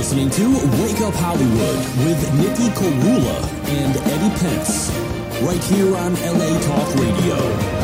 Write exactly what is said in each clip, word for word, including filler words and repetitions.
listening to Wake Up Hollywood with Nikki Korula and Eddie Pence, right here on L A Talk Radio.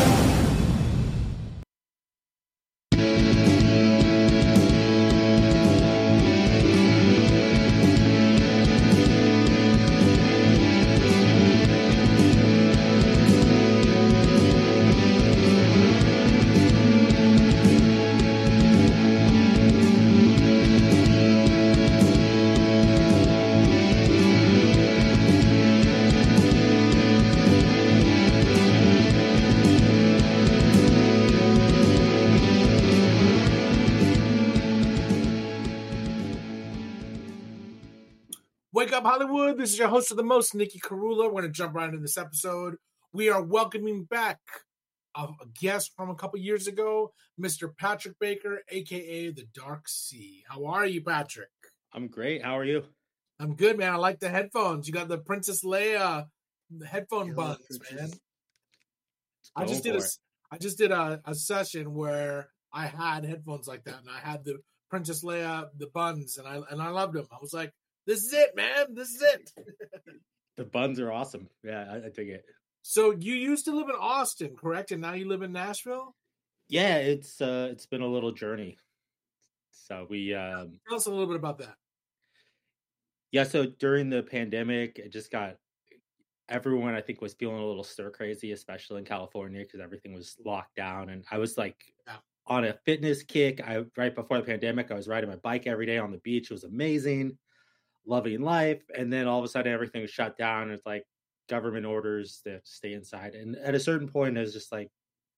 Wake up, Hollywood. This is your host of the most, Nikki Korula. We're going to jump right into this episode. We are welcoming back a, a guest from a couple years ago, Mister Patrick Baker, a k a. The Dark Sea. How are you, Patrick? I'm great. How are you? I'm good, man. I like the headphones. You got the Princess Leia the headphone Yeah, buttons, Princess. man. Go I just did a, for it. I just did a, a session where I had headphones like that, and I had the Princess Leia, the buns, and I and I loved them. I was like, this is it, man. This is it. The buns are awesome. Yeah, I, I dig it. So you used to live in Austin, correct? And now you live in Nashville? Yeah, it's uh, it's been a little journey. So we, um, Tell us a little bit about that. yeah. So during the pandemic, it just got everyone. I think was feeling a little stir crazy, especially in California, because everything was locked down, and I was like Yeah. on a fitness kick. I right before the pandemic, I was riding my bike every day on the beach. It was amazing. Loving life, and then all of a sudden everything was shut down. It's like government orders to stay inside, and at a certain point it was just like,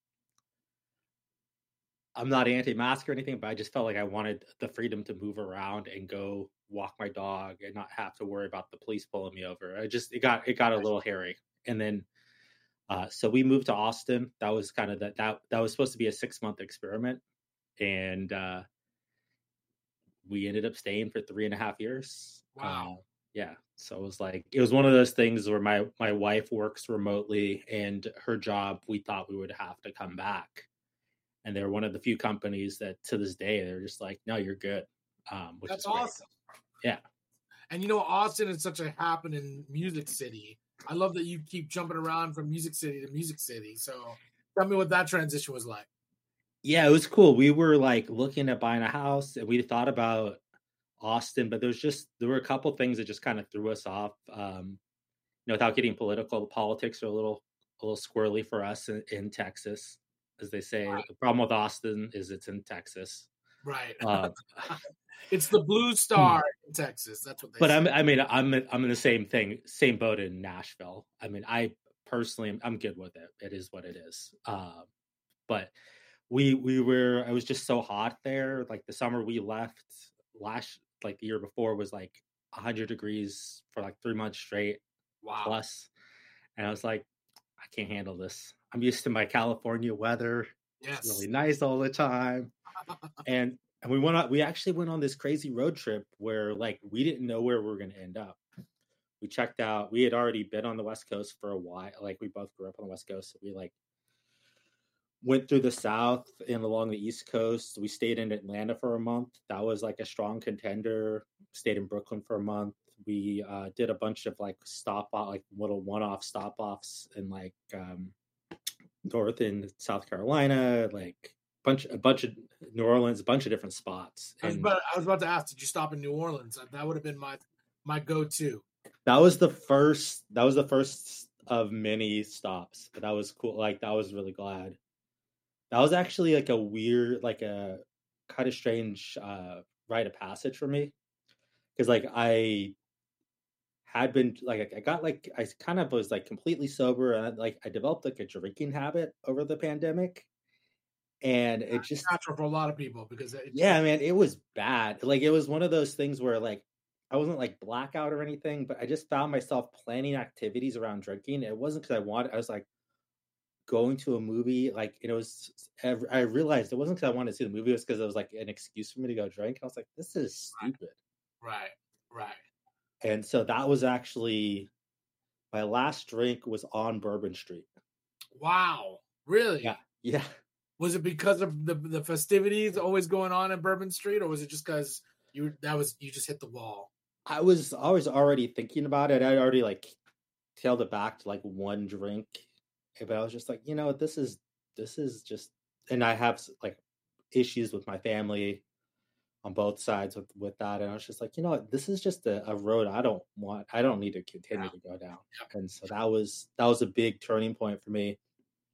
I'm not anti-mask or anything, but I just felt like I wanted the freedom to move around and go walk my dog and not have to worry about the police pulling me over. I just it got it got a little hairy. And then uh so we moved to Austin. That was kind of that that that was supposed to be a six month experiment, and uh we ended up staying for three and a half years. Wow. Uh, yeah. So it was like, it was one of those things where my, my wife works remotely, and her job, we thought we would have to come back. And they're one of the few companies that to this day, they're just like, no, you're good. Um, which That's is great. awesome. Yeah. And you know, Austin is such a happening music city. I love that you keep jumping around from music city to music city. So tell me what that transition was like. Yeah, it was cool. We were like looking at buying a house, and we thought about Austin, but there's just there were a couple things that just kind of threw us off. Um, you know, without getting political, the politics are a little a little squirrely for us in, in Texas, as they say. Right. The problem with Austin is it's in Texas. Right. Uh, It's the Blue Star in Texas. That's what they but say. I'm, I mean, I'm I'm in the same thing, same boat in Nashville. I mean, I personally, I'm good with it. It is what it is. Uh, but we we were, I was just so hot there. Like the summer we left last, like the year before, was like one hundred degrees for like three months straight Wow. plus, and I was like, I can't handle this. I'm used to my California weather. Yes. It's really nice all the time. And and we went on, we actually went on this crazy road trip where like we didn't know where we were going to end up. We checked out, we had already been on the West Coast for a while. Like we both grew up on the West Coast. So we like went through the South and along the East Coast. We stayed in Atlanta for a month. That was like a strong contender. Stayed in Brooklyn for a month. We uh, did a bunch of like stop off, like little one-off stop offs in like um, North and South Carolina, like bunch a bunch of New Orleans, a bunch of different spots. I was, And about, I was about to ask, did you stop in New Orleans? That would have been my my go-to. that was the first. That was the first of many stops. But that was cool. Like that was really glad. That was actually like a weird, like a kind of strange uh, rite of passage for me, because like I had been like I got like I kind of was like completely sober, and like I developed like a drinking habit over the pandemic, and it just Natural for a lot of people because it, yeah, man, it was bad. Like it was one of those things where like I wasn't like blackout or anything, but I just found myself planning activities around drinking. It wasn't because I wanted. I was like going to a movie, like it was. I realized it wasn't because I wanted to see the movie. It was because it was like an excuse for me to go drink. I was like, this is stupid. Right, right. And so that was actually my last drink was on Bourbon Street. Wow, really? Yeah, yeah. Was it because of the the festivities always going on in Bourbon Street, or was it just because You that was you just hit the wall. I was I was already thinking about it. I already like tailed it back to like one drink, but I was just like, you know, this is this is just, and I have like issues with my family on both sides with with that, and I was just like, you know what, this is just a, a road I don't want. I don't need to continue to go down, and so that was that was a big turning point for me.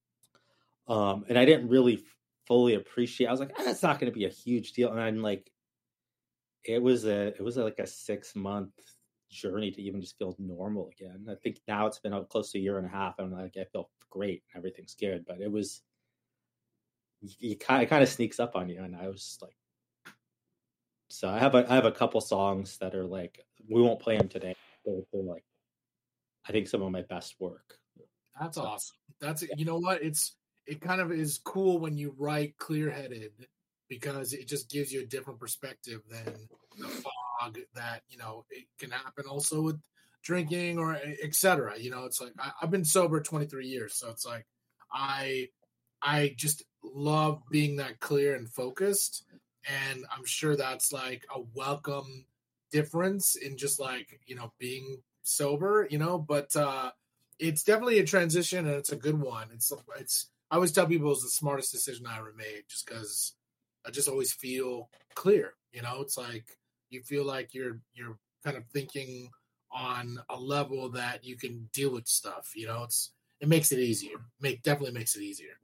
Um, and I didn't really fully appreciate. I was like, ah, it's not going to be a huge deal, and I'm like, it was a it was a, like a six month journey to even just feel normal again. I think now it's been out close to a year and a half, and I'm like, I feel great, everything's good, but it was you, you kind of kind of sneaks up on you, and I was just like, so I have a I have a couple songs that are like, we won't play them today. They're, they're like, I think some of my best work. That's so awesome. That's you know what it's. It kind of is cool when you write clear-headed because it just gives you a different perspective than the fog that, you know, it can happen also with drinking or et cetera. You know, it's like I, I've been sober twenty-three years. So it's like I I just love being that clear and focused. And I'm sure that's like a welcome difference in just like, you know, being sober, you know, but uh, it's definitely a transition and it's a good one. It's it's I always tell people it's the smartest decision I ever made just because I just always feel clear. You know, it's like you feel like you're you're kind of thinking on a level that you can deal with stuff. You know, it's it makes it easier. Make definitely makes it easier.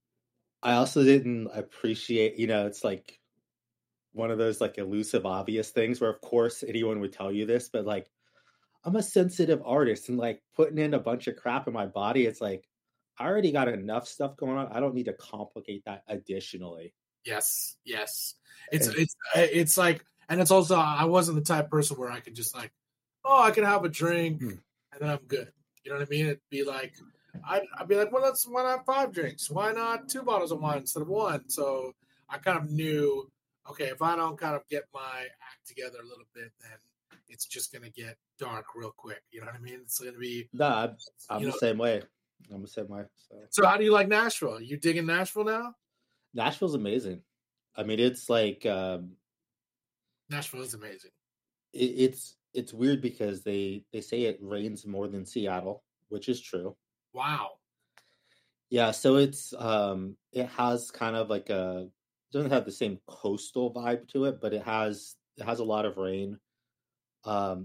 I also didn't appreciate, you know, it's like one of those like elusive, obvious things where, of course, anyone would tell you this, but like I'm a sensitive artist and like putting in a bunch of crap in my body, it's like, I already got enough stuff going on. I don't need to complicate that additionally. Yes, yes. It's and, it's it's like, and it's also I wasn't the type of person where I could just like, oh, I can have a drink hmm. and then I'm good. You know what I mean? It'd be like, I'd, I'd be like, well, let's why not five drinks? Why not two bottles of wine instead of one? So I kind of knew, okay, if I don't kind of get my act together a little bit, then it's just gonna get dark real quick. You know what I mean? It's gonna be. Nah, I'm, I'm the know, same way. I'm the same way. So. so how do you like Nashville? You digging Nashville now? Nashville's amazing. I mean, it's like um, Nashville is amazing. It, it's it's weird because they they say it rains more than Seattle, which is true. Wow. Yeah, so it's um, it has kind of like a it doesn't have the same coastal vibe to it, but it has it has a lot of rain. Um,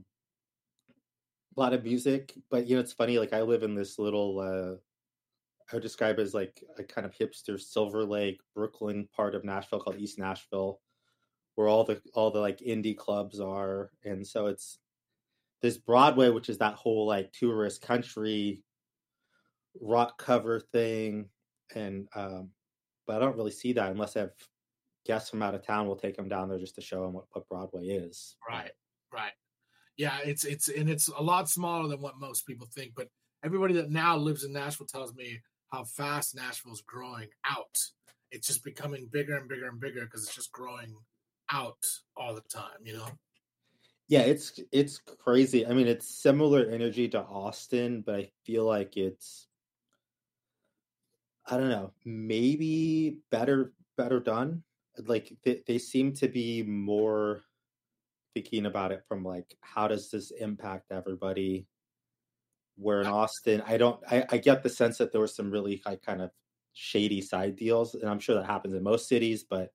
a lot of music, but you know, it's funny, like I live in this little uh I would describe it as like a kind of hipster Silver Lake, Brooklyn part of Nashville called East Nashville, where all the all the like indie clubs are. And so it's this Broadway, which is that whole like tourist country rock cover thing. And um but I don't really see that unless I have guests from out of town. We'll take them down there just to show them what, what Broadway is. Right, right. Yeah, it's it's and it's a lot smaller than what most people think. But everybody that now lives in Nashville tells me how fast Nashville's growing out. It's just becoming bigger and bigger and bigger because it's just growing out all the time, you know? Yeah, it's it's crazy. I mean, it's similar energy to Austin, but I feel like it's I don't know, maybe better better done. Like they, they seem to be more thinking about it from like, how does this impact everybody? Where in Austin, I don't, I, I get the sense that there were some really like kind of shady side deals, and I'm sure that happens in most cities, but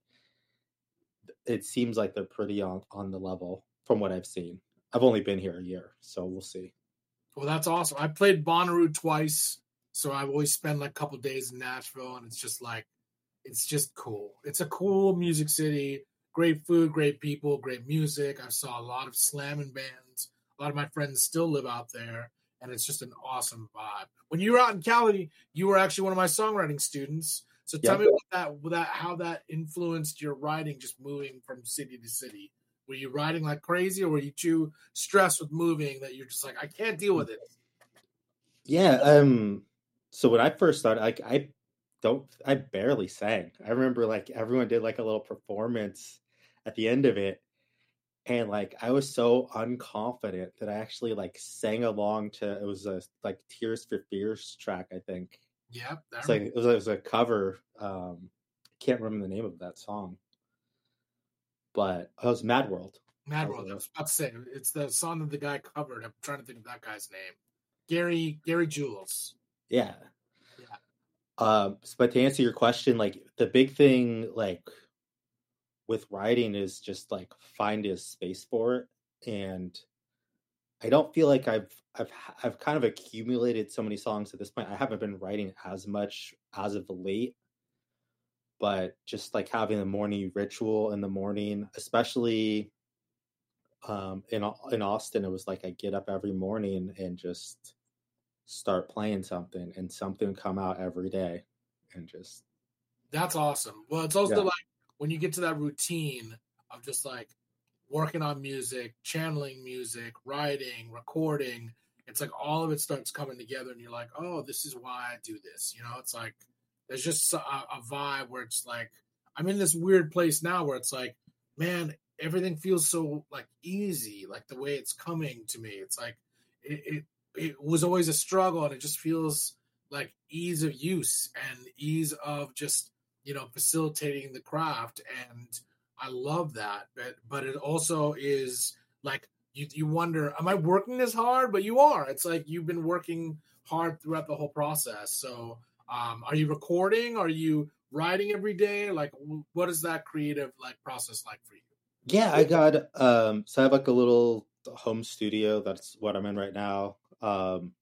it seems like they're pretty on, on the level from what I've seen. I've only been here a year, so we'll see. Well, that's awesome. I played Bonnaroo twice, so I've always spent like a couple of days in Nashville, and it's just like, it's just cool. It's a cool music city. Great food, great people, great music. I saw a lot of slamming bands. A lot of my friends still live out there, and it's just an awesome vibe. When you were out in Cali, you were actually one of my songwriting students. So tell yep. me what that, what that, how that influenced your writing, just moving from city to city. Were you writing like crazy, or were you too stressed with moving that you're just like, I can't deal with it? Yeah. Um. So when I first started, like I don't, I barely sang. I remember like everyone did like a little performance at the end of it, and like I was so unconfident that I actually like sang along to, it was a like Tears for Fears track, I think. Yep. It's like it was, it was a cover. Um, I can't remember the name of that song, but it was Mad World. Mad World. I was about to say it's the song that the guy covered. I'm trying to think of that guy's name. Gary Gary Jules. Yeah. Yeah. Um, but to answer your question, like the big thing, like with writing, is just like find a space for it, and I don't feel like I've I've I've kind of accumulated so many songs at this point. I haven't been writing as much as of late, but just like having a morning ritual in the morning, especially um, in in Austin, it was like I get up every morning and just start playing something, and something would come out every day, and just that's awesome. Well, it's also yeah. like when you get to that routine of just like working on music, channeling music, writing, recording, it's like all of it starts coming together, and you're like, oh, this is why I do this. You know, it's like there's just a, a vibe where it's like I'm in this weird place now where it's like, man, everything feels so like easy, like the way it's coming to me. It's like it, it it was always a struggle, and it just feels like ease of use and ease of just, you know, facilitating the craft. And I love that. But but it also is like you you wonder, am I working this hard? But you are. It's like you've been working hard throughout the whole process. So um, are you recording? Are you writing every day? Like, what is that creative like process like for you? Yeah, I got um so I have like a little home studio. That's what I'm in right now. Um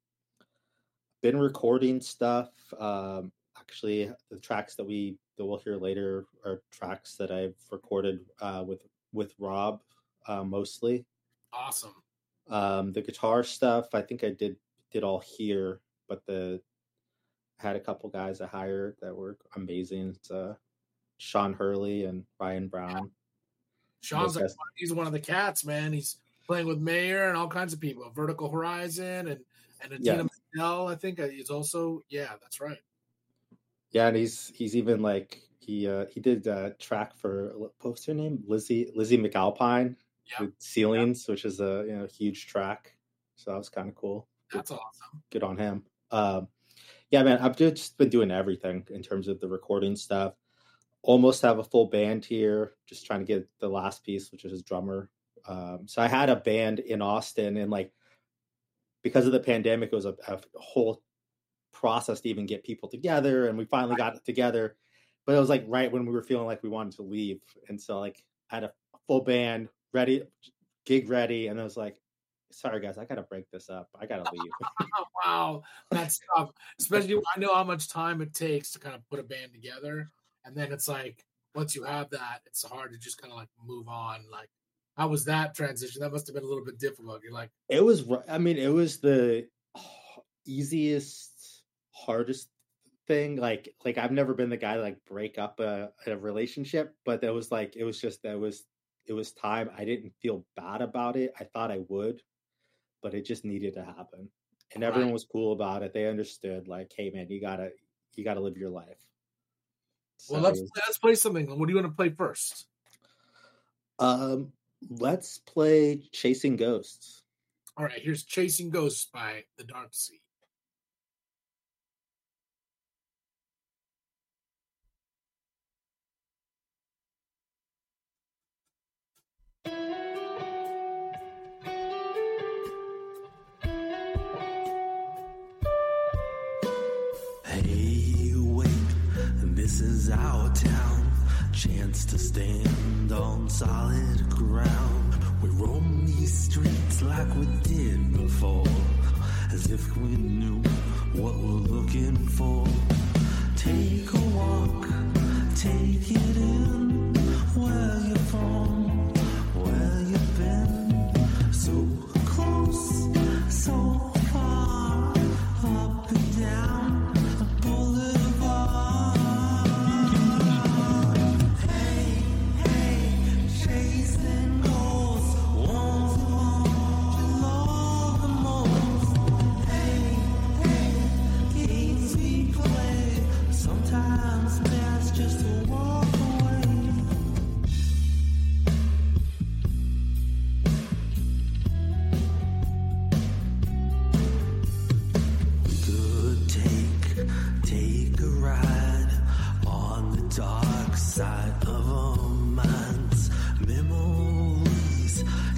been recording stuff. Um actually the tracks that we that we'll hear later are tracks that I've recorded uh with with Rob uh mostly. Awesome. Um the guitar stuff I think I did did all here, but the I had a couple guys I hired that were amazing. It's uh Sean Hurley and Ryan Brown. Yeah. Sean's like, he's one of the cats, man. He's playing with Mayer and all kinds of people. Vertical Horizon and and Adina yeah. Menzel, I think is also yeah, that's right. Yeah, and he's he's even like he uh, he did a track for what's her name, Lizzie Lizzie McAlpine yeah. with Ceilings, yeah. which is a you know huge track. So that was kind of cool. That's good, awesome. Good on him. Um, yeah, man, I've just been doing everything in terms of the recording stuff. Almost have a full band here, just trying to get the last piece, which is his drummer. Um, so I had a band in Austin, and like because of the pandemic, it was a, a whole process to even get people together, and we finally got it together. But it was like right when we were feeling like we wanted to leave, and so like I had a full band ready, gig ready, and I was like, sorry guys, I gotta break this up. I gotta leave. Wow, that's tough. Especially I know how much time it takes to kind of put a band together. And then it's like, once you have that, it's hard to just kind of like move on. Like, how was that transition? That must have been a little bit difficult. You're like, it was, I mean, it was the easiest, hardest thing. Like, like I've never been the guy to like break up a, a relationship, but that was like, it was just, that was, it was time. I didn't feel bad about it. I thought I would, but it just needed to happen. And everyone right. was cool about it. They understood like, hey man, you gotta, you gotta live your life. So, well, let's let's play something. What do you want to play first? Um, let's play Chasing Ghosts. All right, here's Chasing Ghosts by The Dark Sea. Hey, wait, this is our town. Chance to stand on solid ground. We roam these streets like we did before, as if we knew what we're looking for. Take a walk, take it in. Where you're from, where you've been. So close, so far, up and down the boulevard. Hey, hey, chasing ghosts, ones who want you love the most. Hey, hey, games we play, sometimes that's just to walk away. We could take, take a ride on the dark side of our minds. Memories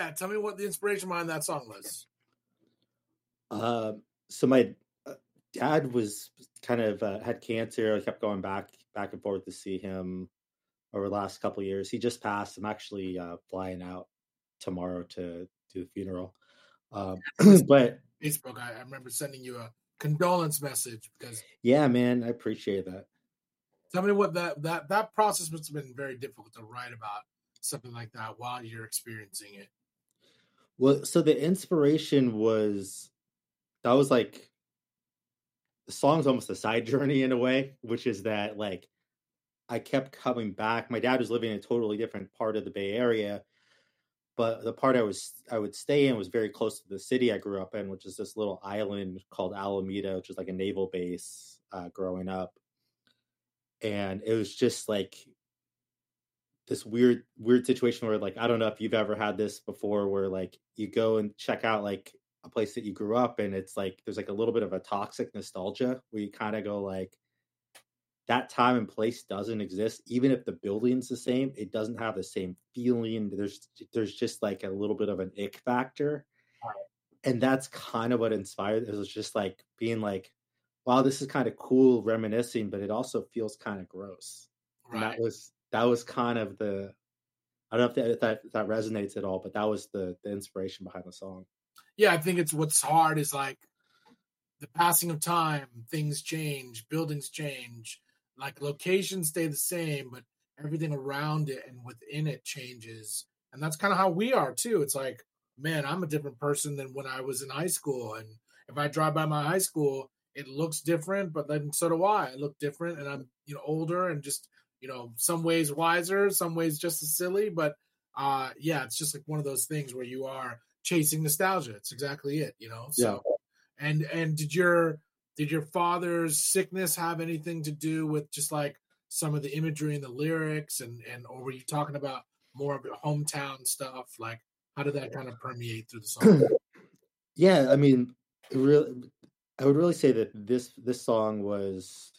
Yeah, tell me what the inspiration behind that song was. Um, so my uh, dad was kind of uh, had cancer. I kept going back back and forth to see him over the last couple of years. He just passed. I'm actually uh, flying out tomorrow to do the funeral. Um, but Facebook, I, I remember sending you a condolence message because yeah, man, I appreciate that. Tell me what that that that process must have been very difficult to write about something like that while you're experiencing it. Well, so the inspiration was that was like the song's almost a side journey in a way, which is that like I kept coming back. My dad was living in a totally different part of the Bay Area, but the part I was I would stay in was very close to the city I grew up in, which is this little island called Alameda, which is like a naval base uh, growing up. And it was just like this weird, weird situation where, like, I don't know if you've ever had this before, where like you go and check out like a place that you grew up in. It's like there's like a little bit of a toxic nostalgia where you kind of go like, that time and place doesn't exist. Even if the building's the same, it doesn't have the same feeling. There's there's just like a little bit of an ick factor, and that's kind of what inspired. It was just like being like, wow, this is kind of cool, reminiscing, but it also feels kind of gross. Right. And that was that was kind of the, I don't know if that, if that if that resonates at all, but that was the the inspiration behind the song. Yeah, I think it's what's hard is like the passing of time, things change, buildings change, like locations stay the same, but everything around it and within it changes. And that's kind of how we are too. It's like, man, I'm a different person than when I was in high school. And if I drive by my high school, it looks different, but then so do I. I look different, and I'm, you know, older and just, you know, some ways wiser, some ways just as silly. But uh, yeah, it's just like one of those things where you are chasing nostalgia. It's exactly it, you know. So, yeah. And and did your did your father's sickness have anything to do with just like some of the imagery and the lyrics, and and or were you talking about more of your hometown stuff? Like, how did that kind of permeate through the song? Yeah, I mean, it really. I would really say that this this song was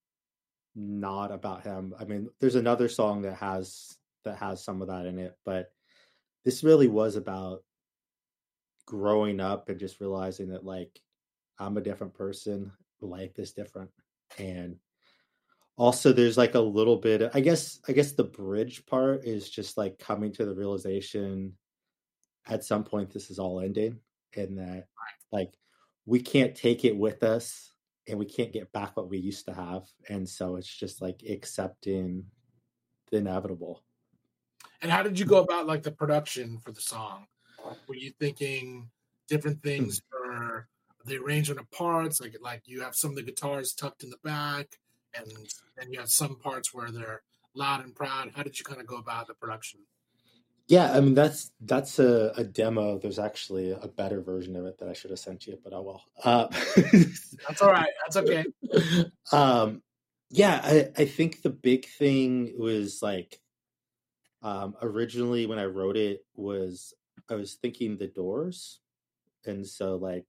not about him. I mean, there's another song that has that has some of that in it, but this really was about growing up and just realizing that like I'm a different person, life is different, and also there's like a little bit of, I guess I guess the bridge part is just like coming to the realization at some point this is all ending, and that like we can't take it with us and we can't get back what we used to have. And so it's just like accepting the inevitable. And how did you go about like the production for the song? Were you thinking different things for the arrangement of parts? Like, like you have some of the guitars tucked in the back, and then you have some parts where they're loud and proud. How did you kind of go about the production? Yeah, I mean, that's that's a, a demo. There's actually a better version of it that I should have sent you, but oh well. Uh, that's all right. That's okay. Um, yeah, I, I think the big thing was like, um, originally when I wrote it was I was thinking The Doors, and so like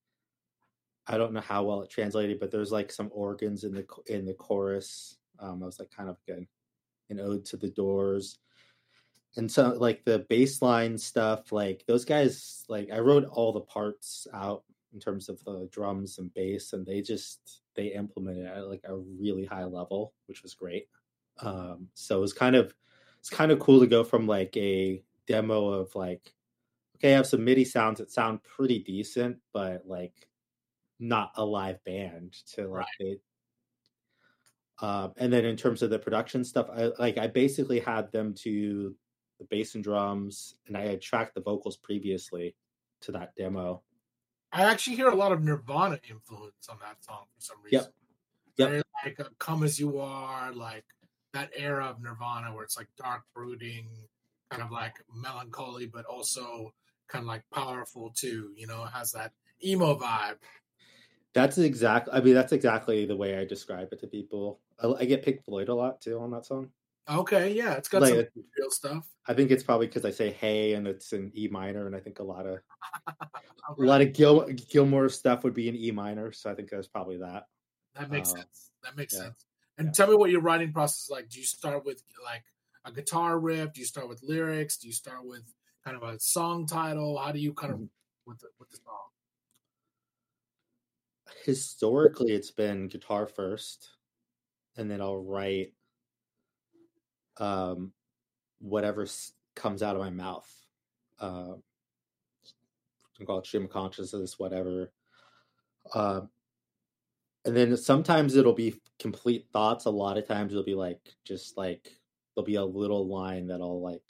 I don't know how well it translated, but there's like some organs in the in the chorus. Um, I was like kind of an, an ode to The Doors. And so like the bass line stuff, like those guys, like I wrote all the parts out in terms of the drums and bass, and they just, they implemented it at like a really high level, which was great. Um, so it was kind of, it's kind of cool to go from like a demo of like, okay, I have some MIDI sounds that sound pretty decent, but like not a live band, to like, right. they, um, and then in terms of the production stuff, I like, I basically had them to the bass and drums, and I had tracked the vocals previously to that demo. I actually hear a lot of Nirvana influence on that song for some reason. Yep. Very like a Come As You Are, like that era of Nirvana where it's like dark brooding, kind of like melancholy, but also kind of like powerful too, you know, it has that emo vibe. That's exactly, I mean, that's exactly the way I describe it to people. I, I get Pink Floyd a lot too on that song. Okay, yeah, it's got like, some real stuff. I think it's probably because I say "hey" and it's in E minor, and I think a lot of okay. a lot of Gil, Gilmore stuff would be in E minor, so I think that's probably that. That makes uh, sense. That makes yeah. sense. And yeah. tell me what your writing process is like. Do you start with like a guitar riff? Do you start with lyrics? Do you start with kind of a song title? How do you kind of with the, with the song? Historically, it's been guitar first, and then I'll write um, whatever comes out of my mouth. Uh, you can call it stream of consciousness, whatever. Uh, and then sometimes it'll be complete thoughts. A lot of times it'll be like, just like, there'll be a little line that I'll like,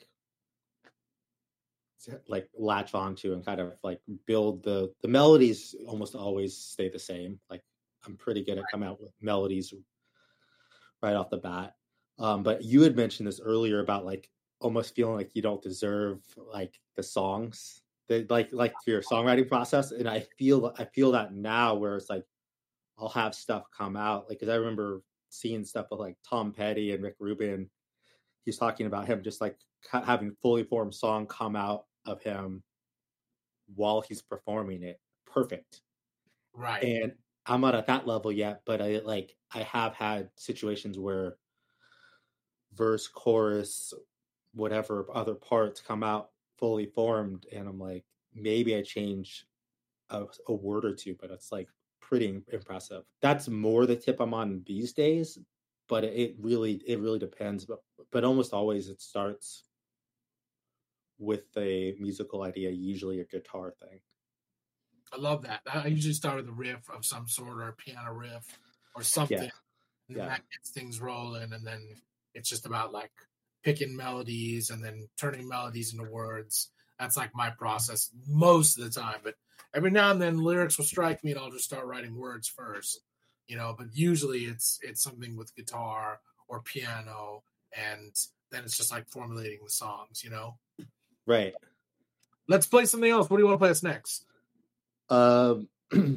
like latch onto and kind of like build the, the melodies almost always stay the same. Like I'm pretty good at coming out with melodies right off the bat. Um, but you had mentioned this earlier about like almost feeling like you don't deserve like the songs that like, like your songwriting process. And I feel, I feel that now where it's like, I'll have stuff come out. Like, cause I remember seeing stuff with like Tom Petty and Rick Rubin. He's talking about him just like having fully formed song come out of him while he's performing it. Perfect. Right. And I'm not at that level yet, but I like, I have had situations where verse, chorus, whatever other parts come out fully formed. And I'm like, maybe I change a, a word or two, but it's like pretty impressive. That's more the tip I'm on these days, but it really, it really depends. But, but almost always it starts with a musical idea, usually a guitar thing. I love that. I usually start with a riff of some sort or a piano riff or something. Yeah. And Yeah. that gets things rolling. And then it's just about like picking melodies and then turning melodies into words. That's like my process most of the time. But every now and then lyrics will strike me and I'll just start writing words first, you know, but usually it's, it's something with guitar or piano. And then it's just like formulating the songs, you know? Right. Let's play something else. What do you want to play us next? Um,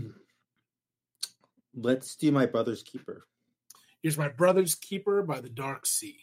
let's do My Brother's Keeper. Here's My Brother's Keeper by The Dark Sea.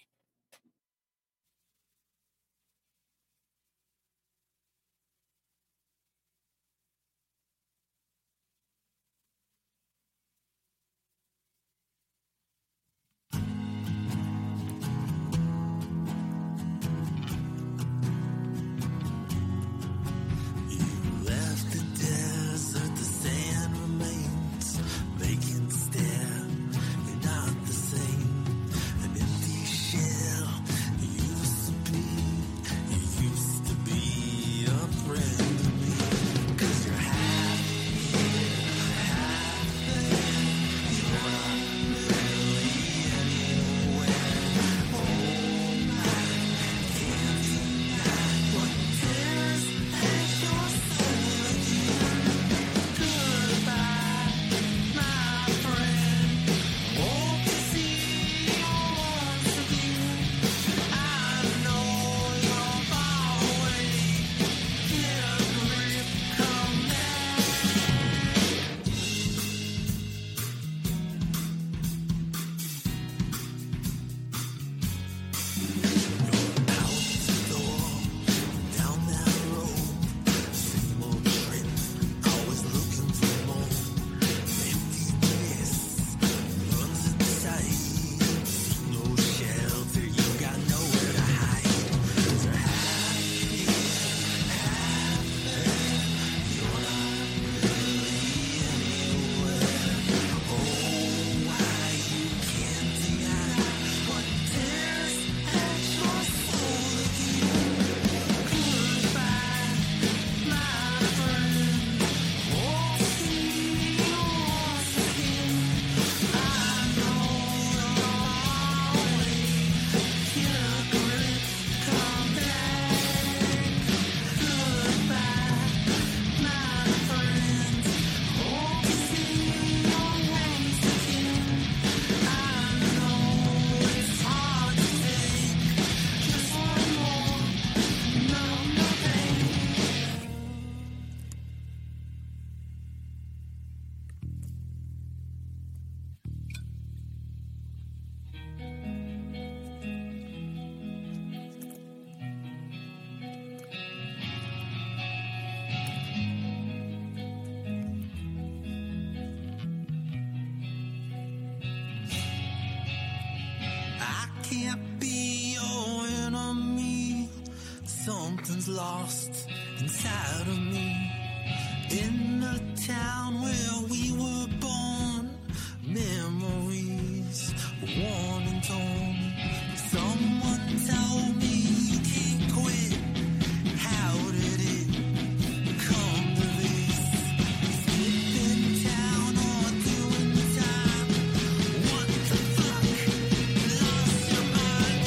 Something is lost inside of me. In the town where we were born, memories worn and torn. Someone told me you can't quit. How did it come to this? Skipping town or doing time? What the fuck? You lost your mind.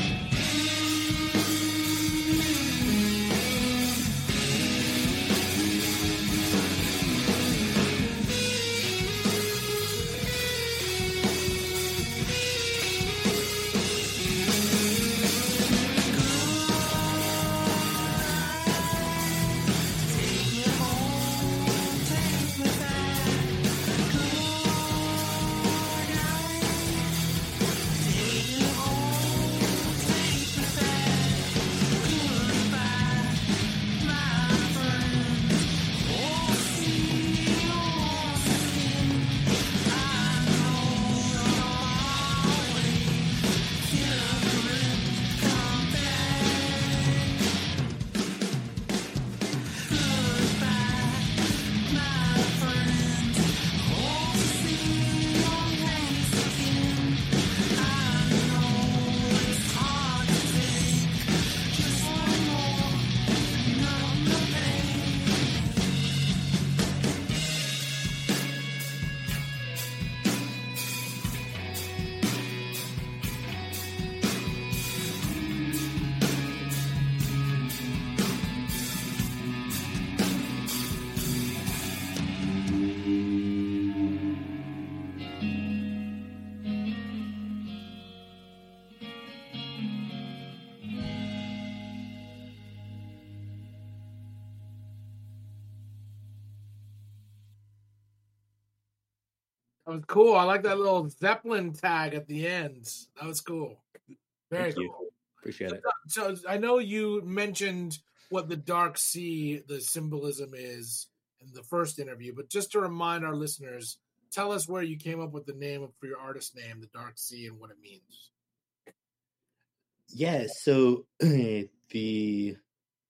That was cool. I like that little Zeppelin tag at the end. That was cool. Very Thank you. cool. Appreciate it. So I know you mentioned what the Dark Sea, the symbolism is in the first interview, but just to remind our listeners, tell us where you came up with the name for your artist name, the Dark Sea, and what it means. Yeah, so the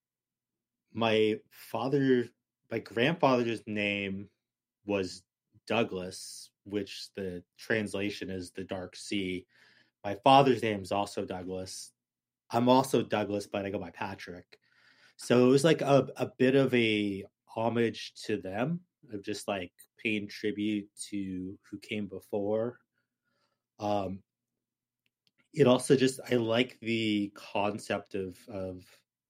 my father, my grandfather's name was Douglas, which the translation is the Dark Sea. My father's name is also Douglas. I'm also Douglas, but I go by Patrick. So it was like a, a bit of a homage to them, of just like paying tribute to who came before. Um, it also just, I like the concept of, of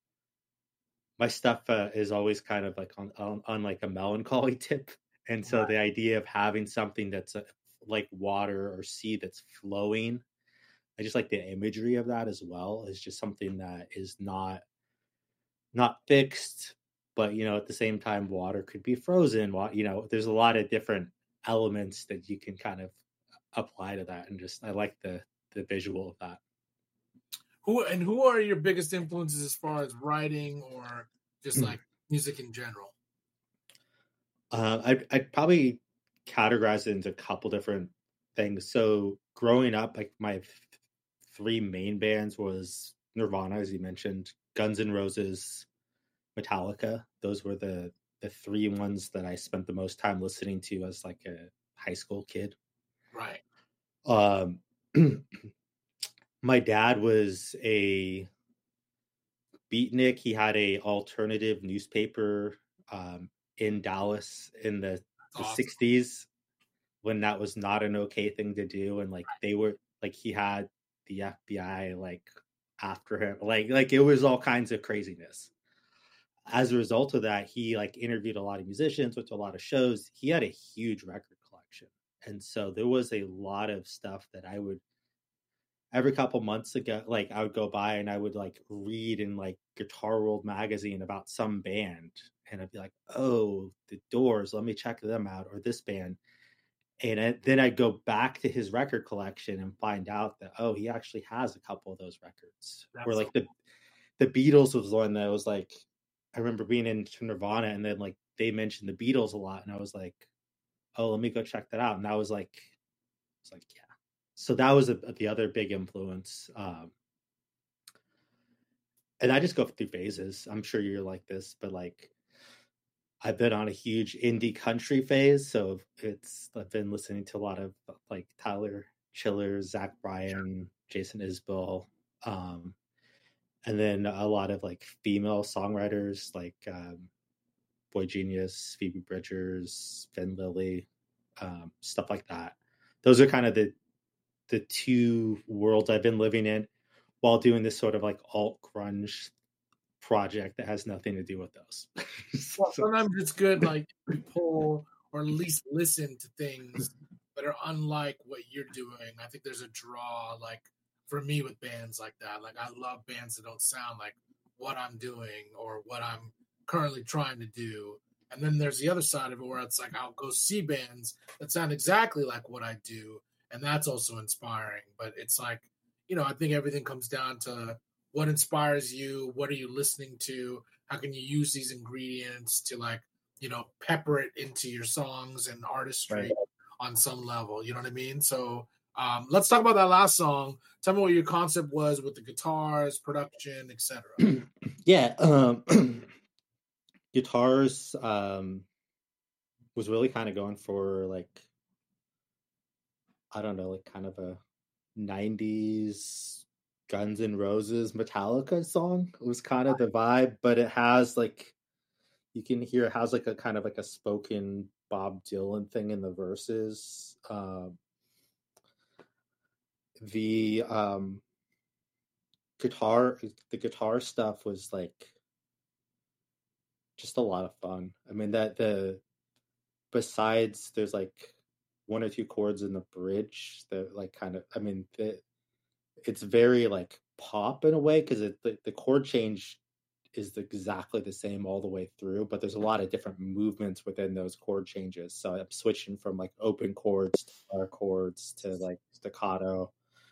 my stuff uh, is always kind of like on, on, on like a melancholy tip. And so right. the idea of having something that's a, like water or sea that's flowing, I just like the imagery of that as well. Is just something that is not not fixed, but you know, at the same time, water could be frozen. You know, there's a lot of different elements that you can kind of apply to that, and just I like the the visual of that. Who and who are your biggest influences as far as writing or just like music in general? Uh, I'd, I'd probably categorize it into a couple different things. So growing up, like my three main bands was Nirvana, as you mentioned, Guns N' Roses, Metallica. Those were the the three ones that I spent the most time listening to as like a high school kid. Right. Um, my dad was a beatnik. He had a alternative newspaper um, in Dallas in the, the awesome. sixties when that was not an okay thing to do. And like they were like, he had the F B I like after him, like, like it was all kinds of craziness. As a result of that, he like interviewed a lot of musicians, went to a lot of shows. He had a huge record collection. And so there was a lot of stuff that I would every couple months ago, like I would go by and I would like read in like Guitar World magazine about some band. And I'd be like, oh, the Doors, let me check them out, or this band. And it, then I'd go back to his record collection and find out that, oh, he actually has a couple of those records. That's Where like so cool. the the Beatles was one that was like, I remember being into Nirvana and then like they mentioned the Beatles a lot. And I was like, oh, let me go check that out. And I was like, I was like, yeah. So that was a, the other big influence. Um, and I just go through phases. I'm sure you're like this, but like I've been on a huge indie country phase, so it's I've been listening to a lot of like Tyler Chiller, Zach Bryan, Jason Isbell, um, and then a lot of like female songwriters like um, Boy Genius, Phoebe Bridgers, Finn Lily, um, stuff like that. Those are kind of the the two worlds I've been living in while doing this sort of like alt grunge project that has nothing to do with those. Well, sometimes it's good, like to pull or at least listen to things that are unlike what you're doing. I think there's a draw, like for me with bands like that. Like I love bands that don't sound like what I'm doing or what I'm currently trying to do. And then there's the other side of it where it's like I'll go see bands that sound exactly like what I do, and that's also inspiring. But it's like, you know, I think everything comes down to what inspires you, what are you listening to, how can you use these ingredients to like, you know, pepper it into your songs and artistry Right. on some level, you know what I mean? So um, let's talk about that last song. Tell me what your concept was with the guitars, production, et cetera. Yeah, um, guitars um, was really kind of going for like, I don't know, like kind of a nineties Guns N' Roses Metallica song. It was kind of the vibe, but it has like, you can hear it has like a kind of like a spoken Bob Dylan thing in the verses. Um, the um, guitar, the guitar stuff was like just a lot of fun. I mean, that the besides there's like one or two chords in the bridge that like kind of, I mean, the, it's very like pop in a way because it the, the chord change is exactly the same all the way through, but there's a lot of different movements within those chord changes. So I'm switching from like open chords to bar chords to like staccato.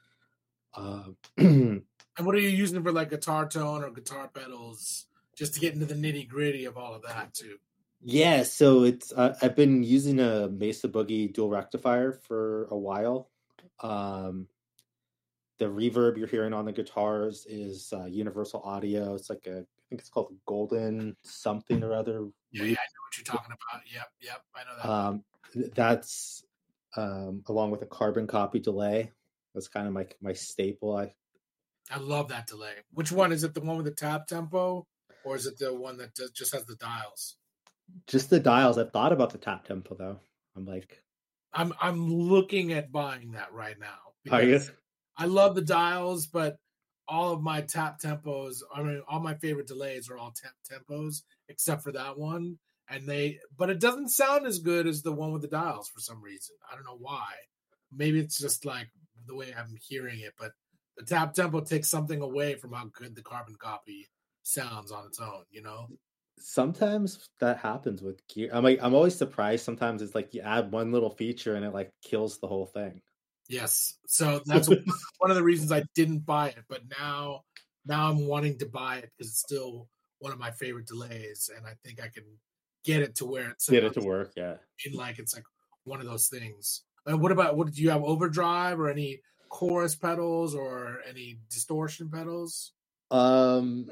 Um, And what are you using for like guitar tone or guitar pedals, just to get into the nitty gritty of all of that too? yeah, so it's uh, I've been using a Mesa Boogie dual rectifier for a while. Um, the reverb you're hearing on the guitars is uh, Universal Audio. It's like a, I think it's called Golden something or other. Yeah, yeah, I know what you're talking about. Yep, yep, I know that. Um, that's um, along with a carbon copy delay. That's kind of my my staple. I I love that delay. Which one is it? The one with the tap tempo, or is it the one that does, just has the dials? just the dials. I've thought about the tap tempo though. I'm like, I'm I'm looking at buying that right now. are you? because I love the dials, but all of my tap tempos, I mean, all my favorite delays are all tap tempos, except for that one. And they, but it doesn't sound as good as the one with the dials for some reason. I don't know why. Maybe it's just like the way I'm hearing it, but the tap tempo takes something away from how good the carbon copy sounds on its own, you know? Sometimes that happens with gear. I'm like, I'm always surprised. Sometimes it's like you add one little feature and it like kills the whole thing. Yes. So that's one of the reasons I didn't buy it, but now, now I'm wanting to buy it because it's still one of my favorite delays, and I think I can get it to where it's Get it to work, yeah. in like it's like one of those things. And what about what do you have overdrive or any chorus pedals or any distortion pedals? Um,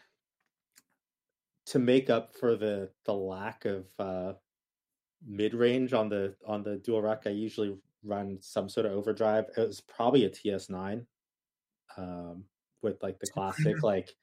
to make up for the the lack of uh, mid range on the on the dual rec, I usually run some sort of overdrive. It was probably a T S nine, um, with like the classic like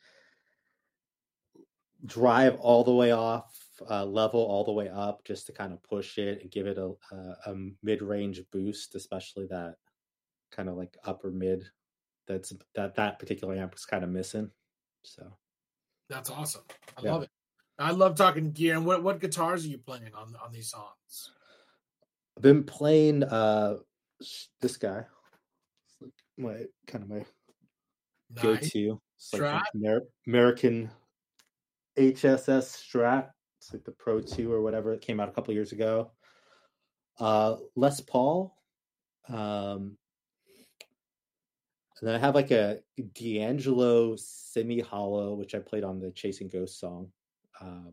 drive all the way off, uh, level all the way up, just to kind of push it and give it a a, a mid range boost, especially that kind of like upper mid. That's that that particular amp was kind of missing. So That's awesome. I Yeah. love it. I love talking gear. And what, what guitars are you playing on on these songs? I've been playing uh this guy. It's like my kind of my Nice. go-to. It's like Strat? an Amer- American H S S Strat. It's like the Pro two or whatever. It came out a couple years ago. Uh, Les Paul. Um, and then I have like a D'Angelo Semi Hollow, which I played on the Chasing Ghosts song. Um,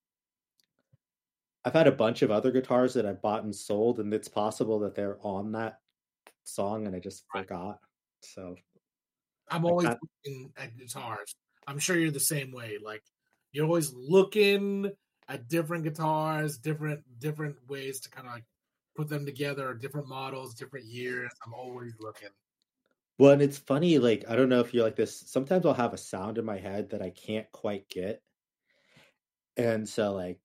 I've had a bunch of other guitars that I've bought and sold, and it's possible that they're on that song and I just forgot. So I'm always can't- looking at guitars. I'm sure you're the same way. Like you're always looking at different guitars, different different ways to kind of like put them together, different models, different years. I'm always looking. Well, and it's funny, like, I don't know if you're like this. Sometimes I'll have a sound in my head that I can't quite get. And so, like,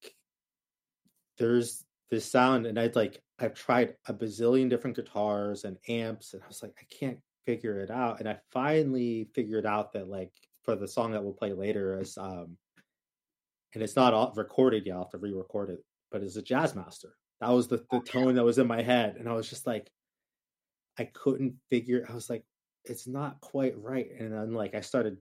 there's this sound, and I'd like, I've tried a bazillion different guitars and amps, and I was like, I can't figure it out. And I finally figured out that, like, for the song that we'll play later, is, um, and it's not all recorded yet, I'll have to re record it, but it's a Jazzmaster. That was the, the tone that was in my head. And I was just like, I couldn't figure, I was like, it's not quite right. And then like I started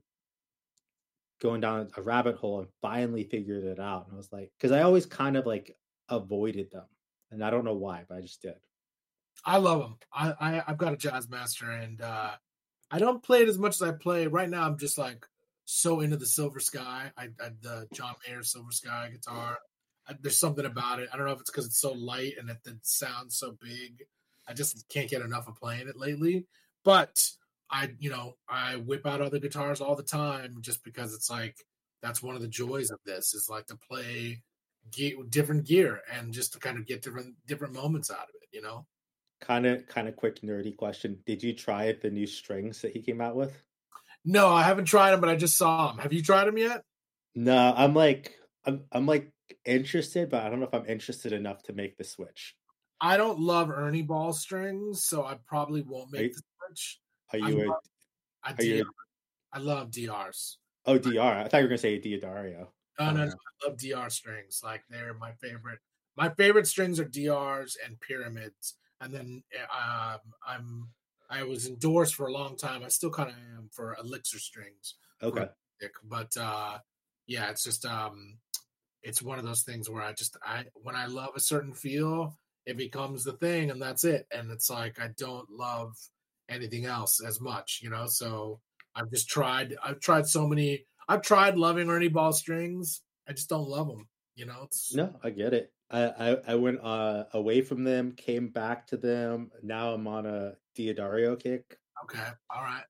going down a rabbit hole and finally figured it out. And I was like, because I always kind of like avoided them. And I don't know why, but I just did. I love them. I, I I've got a Jazzmaster, and uh, I don't play it as much as I play right now. I'm just like so into the Silver Sky. I, I the John Mayer Silver Sky guitar. I, there's something about it. I don't know if it's because it's so light and it, it sounds so big. I just can't get enough of playing it lately. But I, you know, I whip out other guitars all the time just because it's like that's one of the joys of this is like to play ge- different gear and just to kind of get different different moments out of it, you know. Kind of, kind of quick nerdy question. Did you try the new strings that he came out with? No, I haven't tried them, but I just saw them. Have you tried them yet? No, I'm like, I'm, I'm like interested, but I don't know if I'm interested enough to make the switch. I don't love Ernie Ball strings, so I probably won't make Are- the switch. Are I you? love, I, a, are you? I love D Rs. A, oh, D R. I thought you were gonna say Diodario. No, no, Uh, no, I love D R strings. Like they're my favorite. My favorite strings are D Rs and pyramids. And then um, I'm I was endorsed for a long time. I still kind of am for Elixir strings. Okay. But uh, yeah, it's just um, it's one of those things where I just I when I love a certain feel, it becomes the thing, and that's it. And it's like I don't love anything else as much, you know. So I've just tried. I've tried so many. I've tried loving Ernie Ball strings. I just don't love them, you know. It's, No, I get it. I, I, I went uh, away from them, came back to them. Now I'm on a Diodario kick. okay, all right.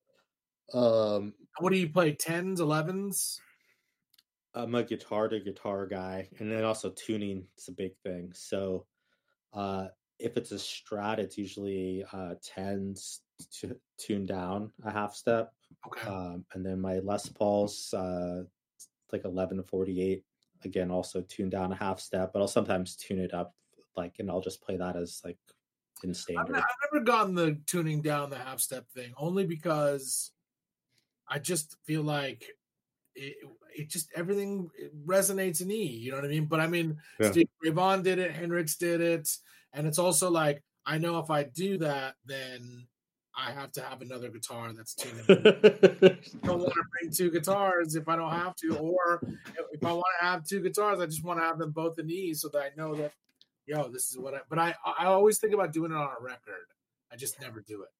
Um, What do you play? Tens, elevens? I'm a guitar to guitar guy, and then also tuning is a big thing. So, uh, if it's a Strat, it's usually uh, tens to tune down a half step. Okay. Um, and then my Les Pauls, uh, like eleven to forty-eight. Again, also tune down a half step, but I'll sometimes tune it up, like, and I'll just play that as like in I've, standard. ne- I've never gotten the tuning down the half step thing, only because I just feel like it, it just everything it resonates in E. You know what I mean? But I mean, Yeah. Steve Ray Vaughan did it, Hendrix did it, and it's also like I know if I do that, then I have to have another guitar that's tuned. I don't want to bring two guitars if I don't have to, or if I want to have two guitars, I just want to have them both in E so that I know that, yo, this is what I. But I, I always think about doing it on a record. I just never do it.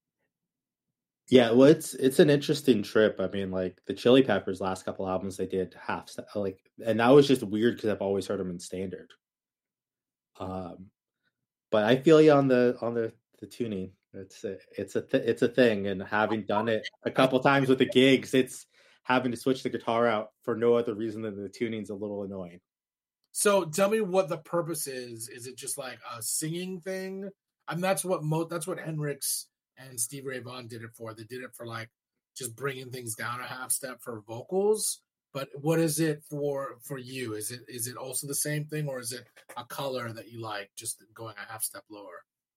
Yeah, well, it's it's an interesting trip. I mean, like the Chili Peppers' last couple albums, they did half step, like, and that was just weird because I've always heard them in standard. Um, but I feel you on the on the the tuning. It's a, it's a th- it's a thing, and having done it a couple times with the gigs, it's having to switch the guitar out for no other reason than the tuning's a little annoying. So tell me what the purpose is. Is it just like a singing thing? I mean, that's what mo- that's what Hendrix and Steve Ray Vaughan did it for. They did it for like just bringing things down a half step for vocals. But what is it for for you? Is it is it also the same thing, or is it a color that you like, just going a half step lower?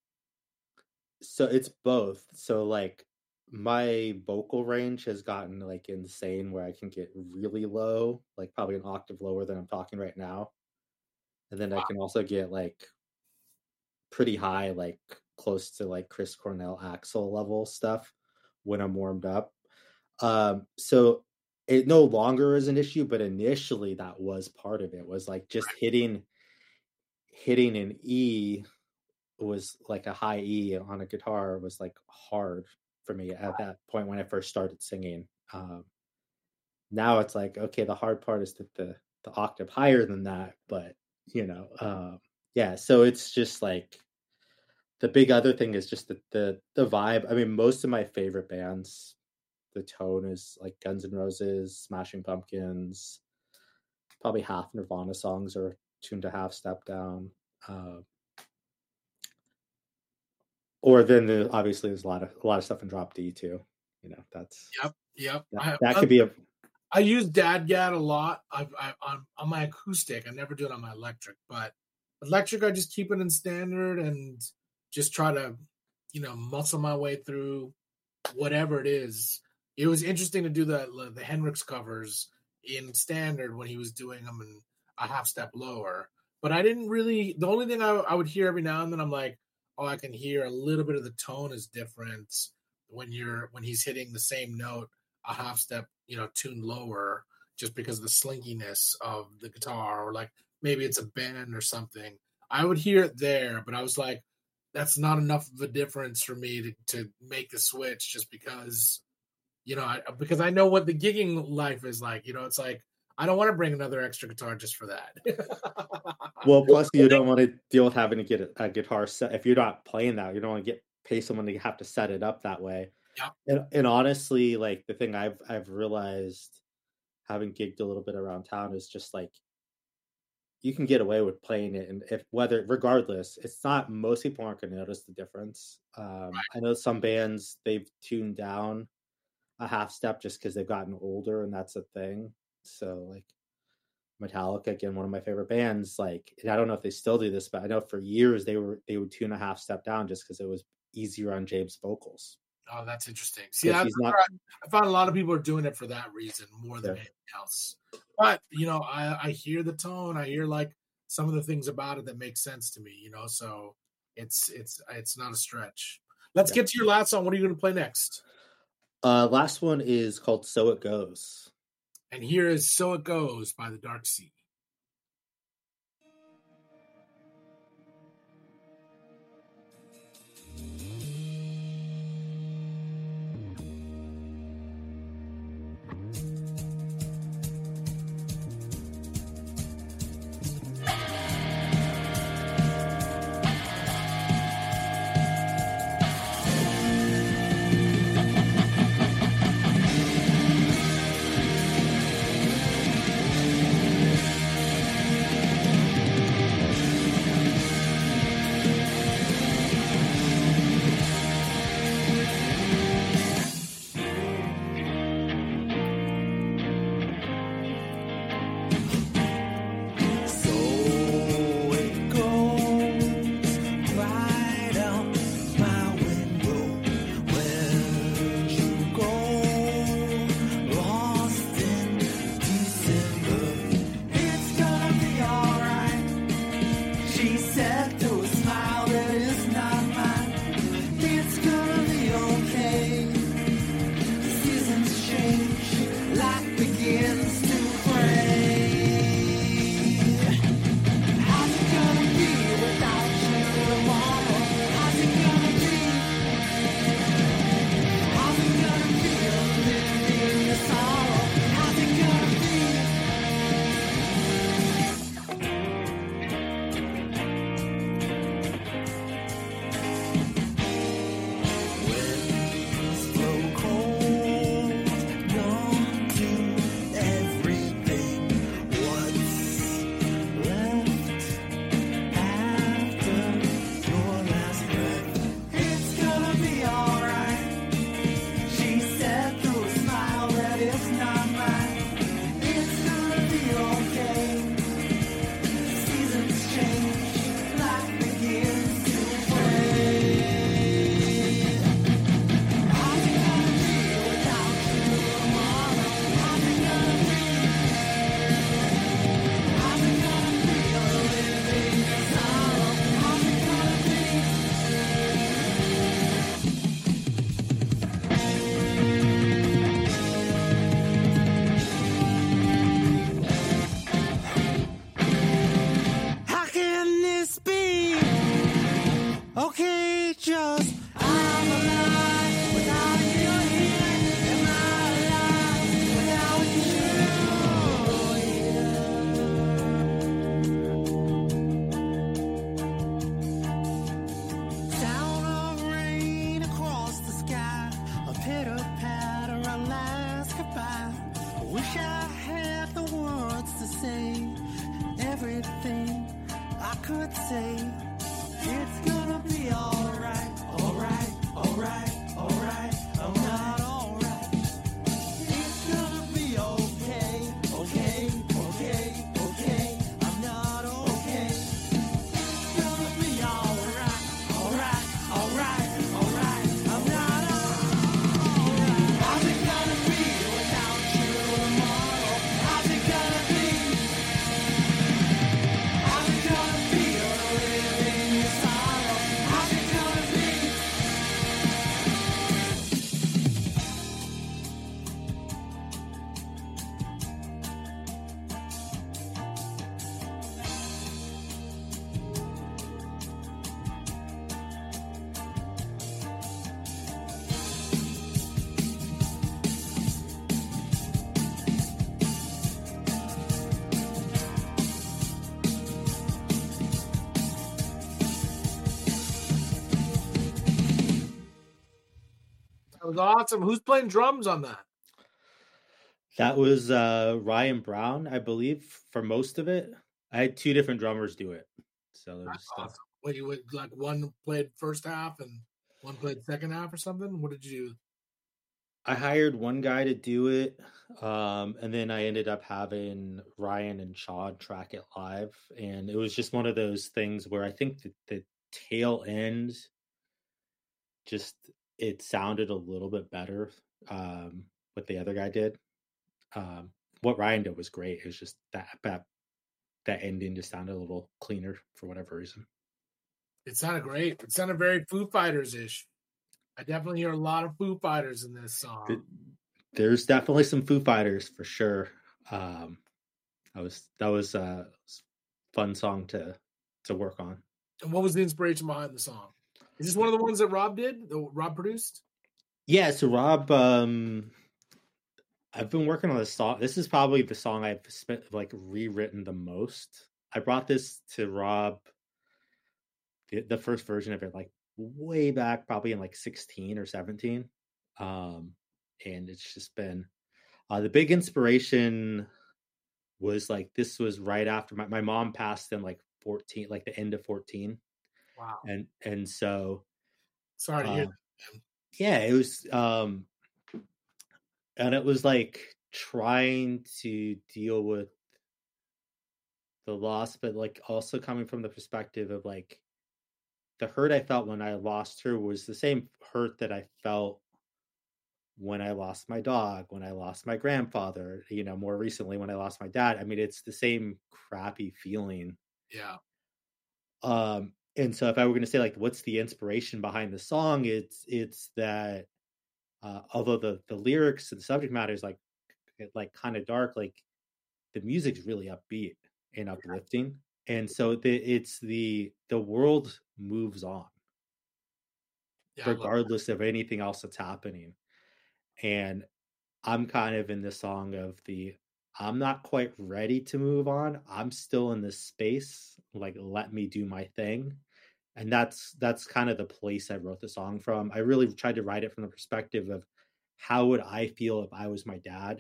So it's both. So like my vocal range has gotten like insane where I can get really low, like probably an octave lower than I'm talking right now. And then I can also get like pretty high, like close to like Chris Cornell Axl level stuff when I'm warmed up. Um, so it no longer is an issue, but initially that was part of it, was like just hitting hitting an E was like a high E on a guitar was like hard for me at that point when I first started singing. Um, now it's like, okay, the hard part is that the the octave higher than that, but you know, um, yeah. So it's just like the big other thing is just the, the the vibe. I mean, most of my favorite bands, the tone is like Guns N' Roses, Smashing Pumpkins. Probably half Nirvana songs are tuned to half step down. Uh, or then the, obviously there's a lot of a lot of stuff in drop D too. You know, that's Yep, yep. that, I, that I, could be a. I use DADGAD a lot. I've, I on on my acoustic. I never do it on my electric, but electric I just keep it in standard and just try to, you know, muscle my way through whatever it is. It was interesting to do the the Hendrix covers in standard when he was doing them in a half step lower. But I didn't really. The only thing I, I would hear every now and then, I'm like, oh, I can hear a little bit of the tone is different when you're when he's hitting the same note a half step, you know, tuned lower, just because of the slinkiness of the guitar, or like maybe it's a bend or something. I would hear it there, but I was like, that's not enough of a difference for me to, to make the switch, just because, you know, I, because I know what the gigging life is like. You know, it's like, I don't want to bring another extra guitar just for that. Well, plus you don't want to deal with having to get a, a guitar set. If you're not playing that, you don't want to get pay someone to have to set it up that way. Yeah. And, and honestly, like the thing I've I've realized having gigged a little bit around town is just like you can get away with playing it, and if whether regardless, it's not most people aren't going to notice the difference. Um, Right. I know some bands they've tuned down a half step just because they've gotten older, and that's a thing. So like Metallica, again, one of my favorite bands, like, and I don't know if they still do this, but I know for years they were they would tune a half step down just because it was easier on James' vocals. Oh, that's interesting. See, Because I, he's not- I found a lot of people are doing it for that reason more than Yeah. anything else. But, you know, I, I hear the tone. I hear like some of the things about it that make sense to me, you know, so it's it's it's not a stretch. Let's Yeah. get to your last song. What are you going to play next? Uh, last one is called "So It Goes." And here is So It Goes by The Dark Sea. Sound of rain across the sky, a pitter patter, a goodbye. I wish I had the words to say everything I could say. It's gonna be alright, alright, alright, alright. I'm not alright. It's gonna be okay, okay, okay, okay. I'm not okay. It's gonna be alright, alright, alright, alright. I'm not alright. How's it gonna be without you tomorrow? How's it gonna be? How's it gonna feel to live in your sorrow? How's it gonna be? That was awesome. Who's playing drums on that? That was uh, Ryan Brown, I believe, for most of it. I had two different drummers do it. So there was That's stuff. awesome. Wait, you would like one played first half and one played second half or something? What did you do? I hired one guy to do it, um, and then I ended up having Ryan and Sean track it live. And it was just one of those things where I think that the tail end just it sounded a little bit better um, what the other guy did. Um, what Ryan did was great. It was just that that that ending just sounded a little cleaner for whatever reason. It sounded great. It sounded very Foo Fighters ish. I definitely hear a lot of Foo Fighters in this song. Th- There's definitely some Foo Fighters for sure. Um, that was that was a fun song to to work on. And what was the inspiration behind the song? Is this one of the ones that Rob did? That Rob produced? Yeah, so Rob, um, I've been working on this song. This is probably the song I've spent like rewritten the most. I brought this to Rob, the, the first version of it, like way back, probably in like sixteen or seventeen. Um, and it's just been uh, the big inspiration was like this was right after my, my mom passed in like fourteen, like the end of fourteen. Wow. And and so Sorry to hear um, that. yeah, it was um and it was like trying to deal with the loss, but like also coming from the perspective of like the hurt I felt when I lost her was the same hurt that I felt when I lost my dog, when I lost my grandfather, you know, more recently when I lost my dad. I mean, it's the same crappy feeling. Yeah. Um, and so if I were going to say like, what's the inspiration behind the song? It's, it's that, uh, although the, the lyrics and the subject matter is like, like kind of dark, like the music's really upbeat and uplifting. And so the, it's the, the world moves on Yeah, regardless of anything else that's happening. And I'm kind of in the song of the, I'm not quite ready to move on. I'm still in this space. Like, let me do my thing. And that's, that's kind of the place I wrote the song from. I really tried to write it from the perspective of how would I feel if I was my dad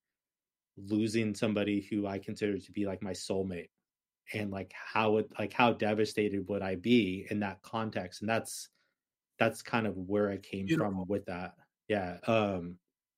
losing somebody who I consider to be like my soulmate, and like, how would, like, how devastated would I be in that context? And that's, that's kind of where I came Beautiful. from with that. Yeah. Um,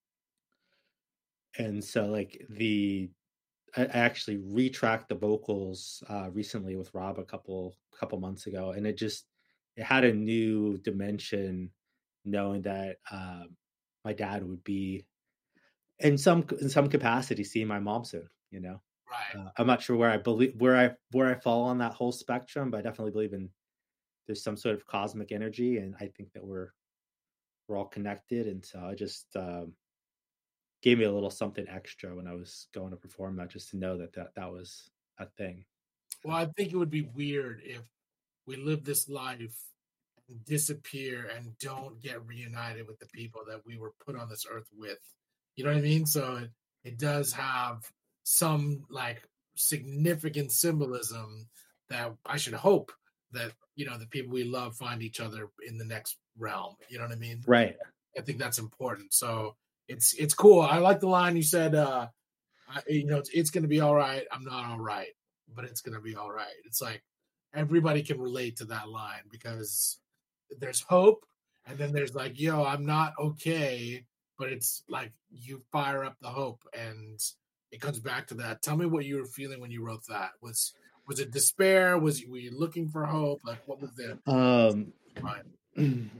and so like the, I actually retracked the vocals uh, recently with Rob a couple couple months ago, and it just it had a new dimension, knowing that uh, my dad would be in some in some capacity seeing my mom soon. You know, right. uh, I'm not sure where I believe where I where I fall on that whole spectrum, but I definitely believe in there's some sort of cosmic energy, and I think that we're we're all connected, and so I just. Um, gave me a little something extra when I was going to perform that, just to know that that, that was a thing. Well, I think it would be weird if we live this life and disappear and don't get reunited with the people that we were put on this earth with. You know what I mean? So it, it does have some like significant symbolism that I should hope that, you know, the people we love find each other in the next realm. You know what I mean? Right. I think that's important. So it's it's cool. I like the line you said. Uh, I, you know, it's, it's going to be all right. I'm not all right, but it's going to be all right. It's like everybody can relate to that line because there's hope, and then there's like, yo, I'm not okay, but it's like you fire up the hope, and it comes back to that. Tell me what you were feeling when you wrote that. Was was it despair? Was were you looking for hope? Like, what was the Um, mind?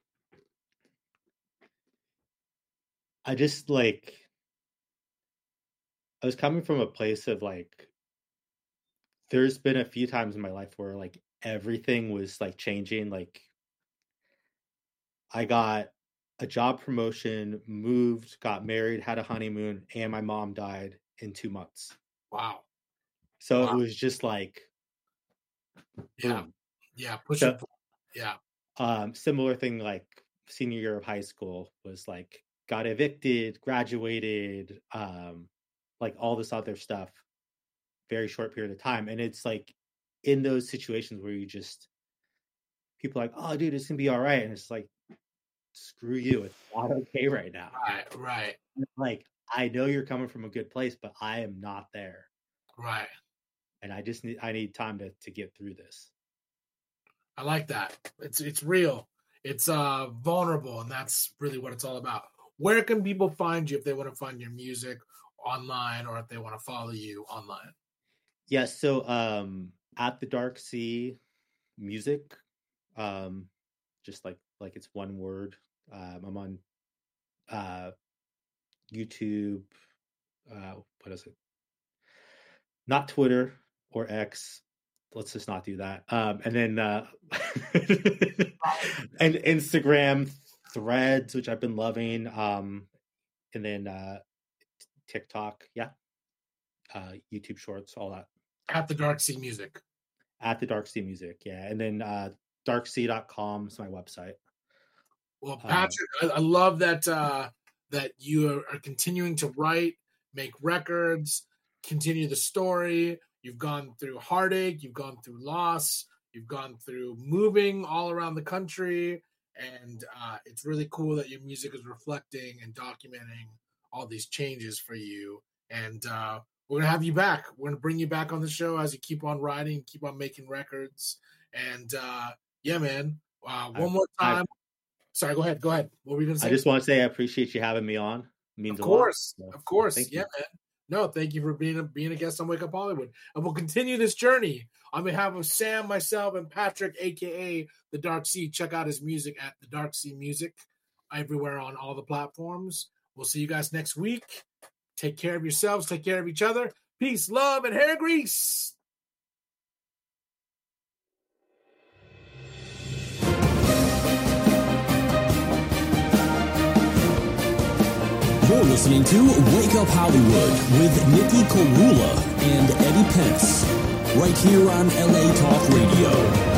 I just like, I was coming from a place of like, there's been a few times in my life where like everything was like changing. Like I got a job promotion, moved, got married, had a honeymoon, and my mom died in two months. Wow. So Wow. it was just like, Yeah. boom. Yeah. Push So, it. Yeah. um, similar thing like senior year of high school was like, got evicted, graduated, um, like all this other stuff, very short period of time. And it's like in those situations where you just, people are like, oh, dude, it's gonna be all right. And it's like, screw you, it's not okay right now. Right. Right. Like, I know you're coming from a good place, but I am not there. Right. And I just need, I need time to, to get through this. I like that. It's it's real. It's uh vulnerable, and that's really what it's all about. Where can people find you if they want to find your music online or if they want to follow you online? Yeah, so um at the Dark Sea Music, um just like like it's one word. Um I'm on uh YouTube, uh what is it? Not Twitter or X. Let's just not do that. Um and then uh and Instagram, Threads, which I've been loving, um and then uh TikTok, yeah, uh YouTube Shorts, all that. At the Dark Sea Music. At the Dark Sea Music, yeah, and then uh dark sea dot com is my website. Well, Patrick, um, I, I love that uh that you are, are continuing to write, make records, continue the story. You've gone through heartache, you've gone through loss, you've gone through moving all around the country, and uh, it's really cool that your music is reflecting and documenting all these changes for you. And uh, we're gonna have you back. We're gonna bring you back on the show as you keep on writing, keep on making records. And uh, yeah, man. Uh, one I, more time. I, Sorry, go ahead. Go ahead. What were you gonna say? I just want to say I appreciate you having me on. It means of course, a lot. So, of course. Yeah, you. man. No, thank you for being a, being a guest on Wake Up Hollywood. And we'll continue this journey on behalf of Sam, myself, and Patrick, a k a. The Dark Sea. Check out his music at The Dark Sea Music everywhere on all the platforms. We'll see you guys next week. Take care of yourselves. Take care of each other. Peace, love, and hair grease. You're listening to Wake Up Hollywood with Nikki Korula and Eddie Pence, right here on L A Talk Radio.